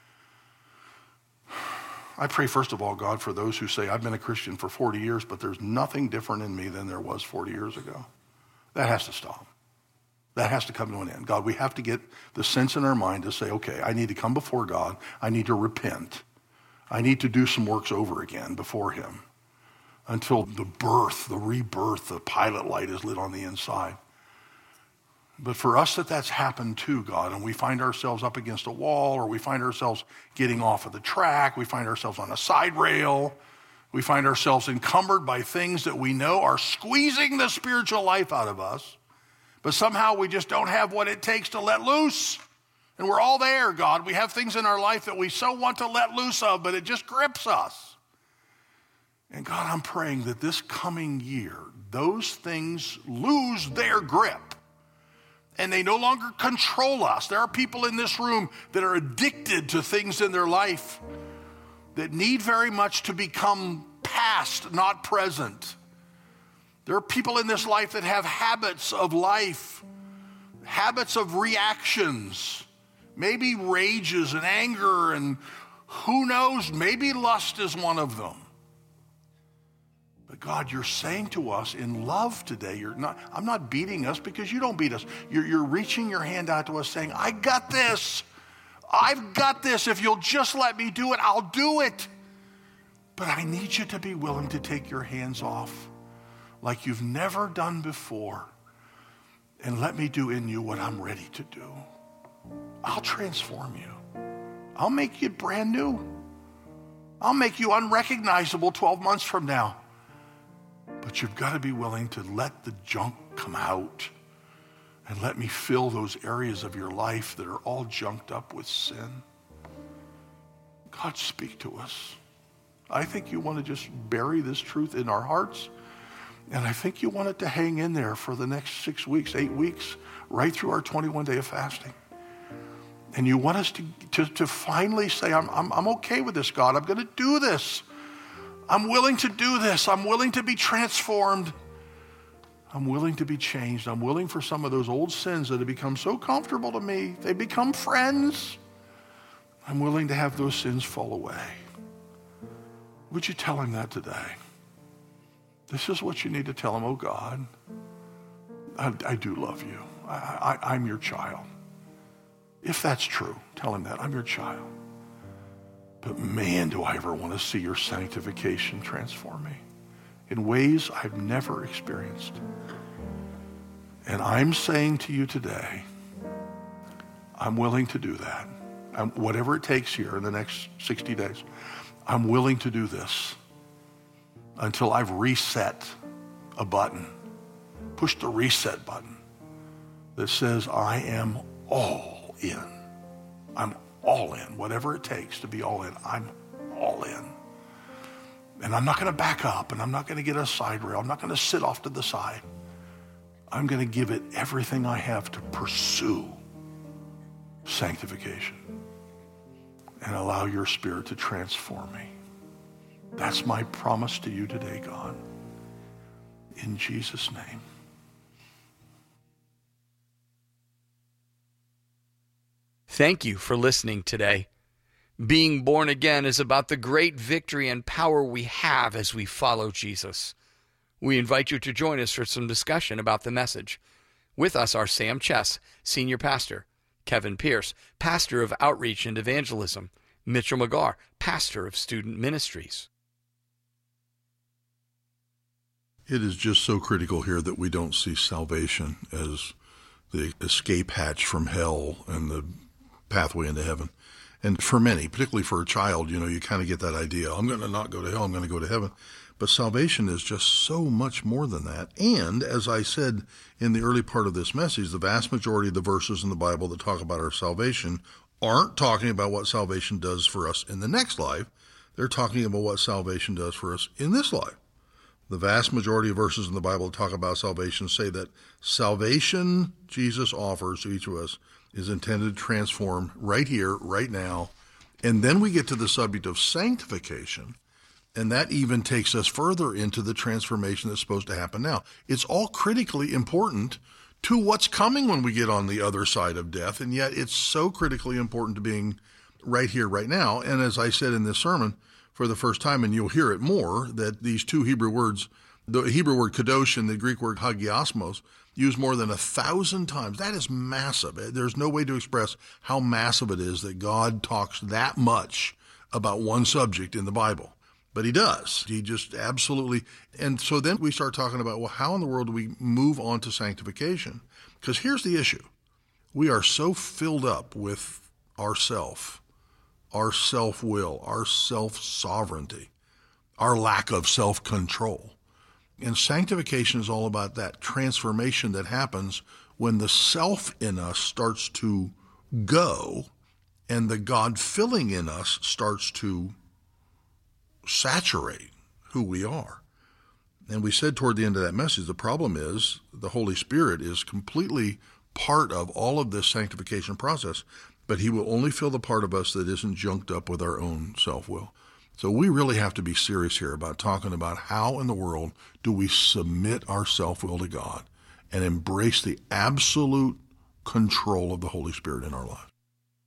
I pray, first of all, God, for those who say, I've been a Christian for 40 years, but there's nothing different in me than there was 40 years ago. That has to stop. That has to come to an end. God, we have to get the sense in our mind to say, okay, I need to come before God. I need to repent. I need to do some works over again before him until the rebirth, the pilot light is lit on the inside. But for us that's happened too, God, and we find ourselves up against a wall, or we find ourselves getting off of the track, we find ourselves on a side rail, we find ourselves encumbered by things that we know are squeezing the spiritual life out of us, but somehow we just don't have what it takes to let loose. And we're all there, God. We have things in our life that we so want to let loose of, but it just grips us. And God, I'm praying that this coming year, those things lose their grip and they no longer control us. There are people in this room that are addicted to things in their life that need very much to become past, not present. There are people in this life that have habits of life, habits of reactions, maybe rages and anger, and who knows, maybe lust is one of them. But God, you're saying to us in love today, I'm not beating us because you don't beat us. You're reaching your hand out to us saying, I got this. I've got this. If you'll just let me do it, I'll do it. But I need you to be willing to take your hands off like you've never done before and let me do in you what I'm ready to do. I'll transform you. I'll make you brand new. I'll make you unrecognizable 12 months from now. But you've got to be willing to let the junk come out and let me fill those areas of your life that are all junked up with sin. God, speak to us. I think you want to just bury this truth in our hearts, and I think you want it to hang in there for the next 6 weeks, 8 weeks, right through our 21 day of fasting. And you want us to finally say, I'm okay with this, God. I'm going to do this. I'm willing to do this. I'm willing to be transformed. I'm willing to be changed. I'm willing for some of those old sins that have become so comfortable to me. They become friends. I'm willing to have those sins fall away. Would you tell him that today? This is what you need to tell him. Oh God, I do love you. I'm your child. If that's true, tell him that. I'm your child. But man, do I ever want to see your sanctification transform me in ways I've never experienced. And I'm saying to you today, I'm willing to do that. Whatever it takes here in the next 60 days, I'm willing to do this until I've reset a button, pushed the reset button that says I am all in. I'm all in. Whatever it takes to be all in, I'm all in. And I'm not going to back up, and I'm not going to get a side rail. I'm not going to sit off to the side. I'm going to give it everything I have to pursue sanctification and allow your Spirit to transform me. That's my promise to you today, God. In Jesus' name. Thank you for listening today. Being born again is about the great victory and power we have as we follow Jesus. We invite you to join us for some discussion about the message. With us are Sam Chess, Senior Pastor, Kevin Pierce, Pastor of Outreach and Evangelism, Mitchell McGarr, Pastor of Student Ministries. It is just so critical here that we don't see salvation as the escape hatch from hell and the pathway into heaven. And for many, particularly for a child, you kind of get that idea. I'm going to not go to hell, I'm going to go to heaven. But salvation is just so much more than that. And as I said in the early part of this message, the vast majority of the verses in the Bible that talk about our salvation aren't talking about what salvation does for us in the next life. They're talking about what salvation does for us in this life. The vast majority of verses in the Bible that talk about salvation say that salvation Jesus offers to each of us is intended to transform right here, right now. And then we get to the subject of sanctification, and that even takes us further into the transformation that's supposed to happen now. It's all critically important to what's coming when we get on the other side of death, and yet it's so critically important to being right here, right now. And as I said in this sermon for the first time, and you'll hear it more, that these two Hebrew words, the Hebrew word kadosh and the Greek word hagiosmos, used more than 1,000 times. That is massive. There's no way to express how massive it is that God talks that much about one subject in the Bible. But he does. He just absolutely. And so then we start talking about, well, how in the world do we move on to sanctification? Because here's the issue. We are so filled up with ourself, our self-will, our self-sovereignty, our lack of self-control. And sanctification is all about that transformation that happens when the self in us starts to go and the God filling in us starts to saturate who we are. And we said toward the end of that message, the problem is the Holy Spirit is completely part of all of this sanctification process, but he will only fill the part of us that isn't junked up with our own self-will. So we really have to be serious here about talking about how in the world do we submit our self-will to God and embrace the absolute control of the Holy Spirit in our lives.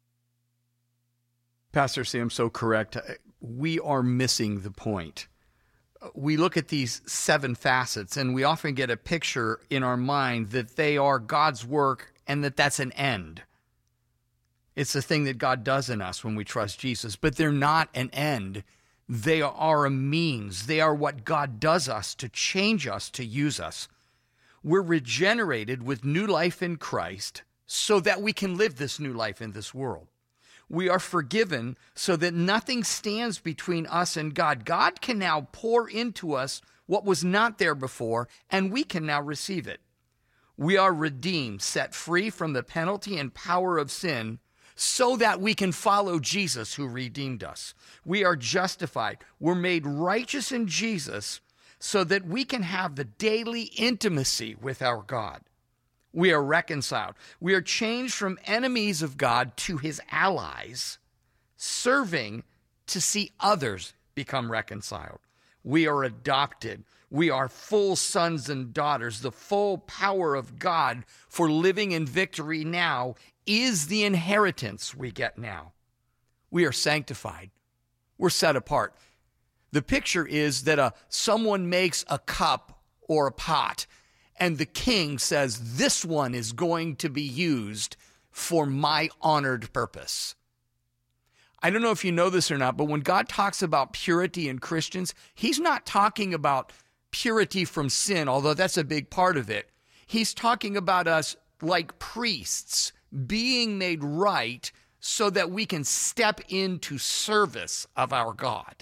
Pastor Sam, so correct. We are missing the point. We look at these 7 facets, and we often get a picture in our mind that they are God's work and that that's an end. It's the thing that God does in us when we trust Jesus, but they're not an end. They are a means. They are what God does us to change us, to use us. We're regenerated with new life in Christ so that we can live this new life in this world. We are forgiven so that nothing stands between us and God. God can now pour into us what was not there before, and we can now receive it. We are redeemed, set free from the penalty and power of sin, so that we can follow Jesus who redeemed us. We are justified. We're made righteous in Jesus so that we can have the daily intimacy with our God. We are reconciled. We are changed from enemies of God to his allies, serving to see others become reconciled. We are adopted. We are full sons and daughters. The full power of God for living in victory now is the inheritance we get now. We are sanctified. We're set apart. The picture is that someone makes a cup or a pot, and the king says, this one is going to be used for my honored purpose. I don't know if you know this or not, but when God talks about purity in Christians, he's not talking about purity from sin, although that's a big part of it. He's talking about us like priests being made right so that we can step into service of our God.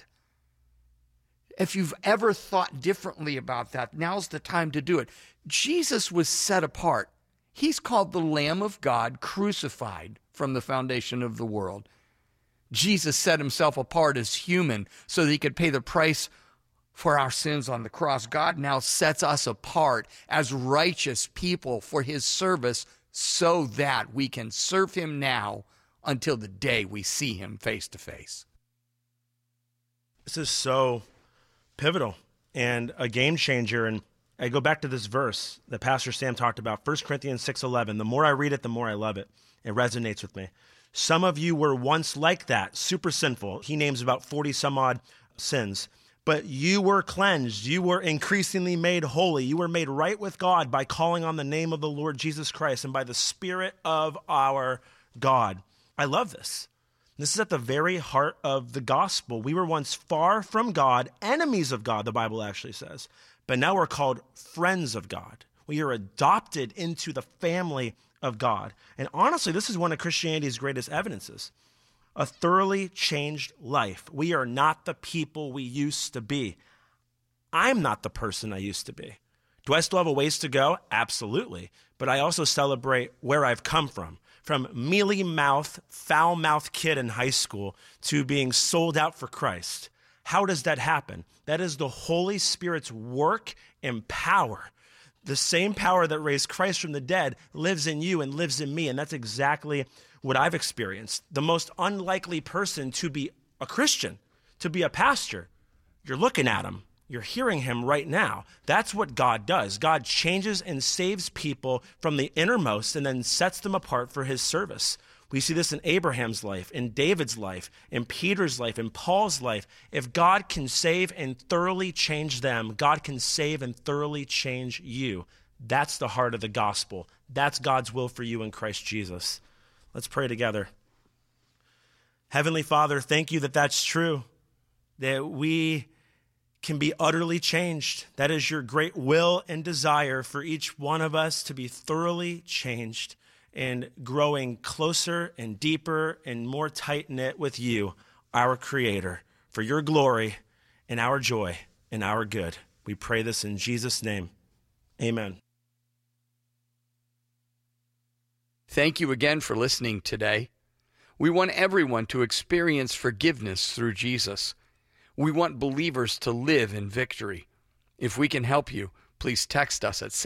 If you've ever thought differently about that, now's the time to do it. Jesus was set apart. He's called the Lamb of God, crucified from the foundation of the world. Jesus set himself apart as human so that he could pay the price for our sins on the cross. God now sets us apart as righteous people for his service so that we can serve him now until the day we see him face to face. This is so pivotal and a game changer. And I go back to this verse that Pastor Sam talked about, 1 Corinthians 6:11. The more I read it, the more I love it. It resonates with me. Some of you were once like that, super sinful. He names about 40 some odd sins. But you were cleansed. You were increasingly made holy. You were made right with God by calling on the name of the Lord Jesus Christ and by the Spirit of our God. I love this. This is at the very heart of the gospel. We were once far from God, enemies of God, the Bible actually says. But now we're called friends of God. We are adopted into the family of God. And honestly, this is one of Christianity's greatest evidences. A thoroughly changed life. We are not the people we used to be. I'm not the person I used to be. Do I still have a ways to go? Absolutely. But I also celebrate where I've come from mealy-mouthed, foul-mouthed kid in high school to being sold out for Christ. How does that happen? That is the Holy Spirit's work and power. The same power that raised Christ from the dead lives in you and lives in me, and that's exactly what I've experienced. The most unlikely person to be a Christian, to be a pastor. You're looking at him. You're hearing him right now. That's what God does. God changes and saves people from the innermost and then sets them apart for his service. We see this in Abraham's life, in David's life, in Peter's life, in Paul's life. If God can save and thoroughly change them, God can save and thoroughly change you. That's the heart of the gospel. That's God's will for you in Christ Jesus. Let's pray together. Heavenly Father, thank you that that's true, that we can be utterly changed. That is your great will and desire for each one of us to be thoroughly changed and growing closer and deeper and more tight-knit with you, our Creator, for your glory and our joy and our good. We pray this in Jesus' name. Amen. Thank you again for listening today. We want everyone to experience forgiveness through Jesus. We want believers to live in victory. If we can help you, please text us at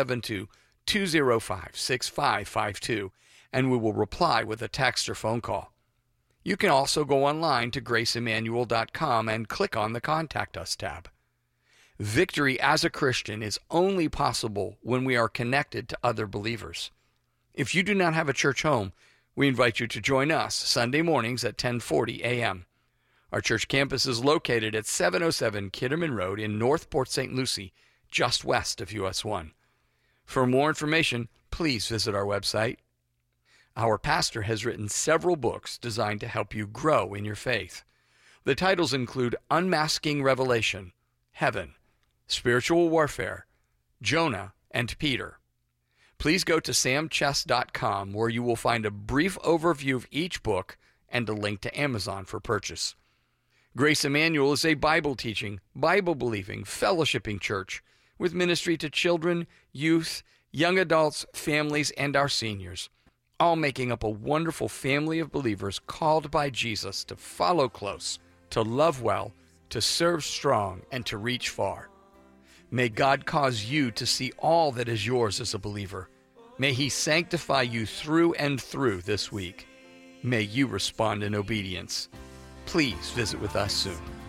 772-205-6552, and we will reply with a text or phone call. You can also go online to graceemmanuel.com and click on the Contact Us tab. Victory as a Christian is only possible when we are connected to other believers. If you do not have a church home, we invite you to join us Sunday mornings at 10:40 a.m. Our church campus is located at 707 Kitterman Road in North Port St. Lucie, just west of US 1. For more information, please visit our website. Our pastor has written several books designed to help you grow in your faith. The titles include Unmasking Revelation, Heaven, Spiritual Warfare, Jonah, and Peter. Please go to samchess.com where you will find a brief overview of each book and a link to Amazon for purchase. Grace Emmanuel is a Bible-teaching, Bible-believing, fellowshipping church with ministry to children, youth, young adults, families, and our seniors, all making up a wonderful family of believers called by Jesus to follow close, to love well, to serve strong, and to reach far. May God cause you to see all that is yours as a believer. May He sanctify you through and through this week. May you respond in obedience. Please visit with us soon.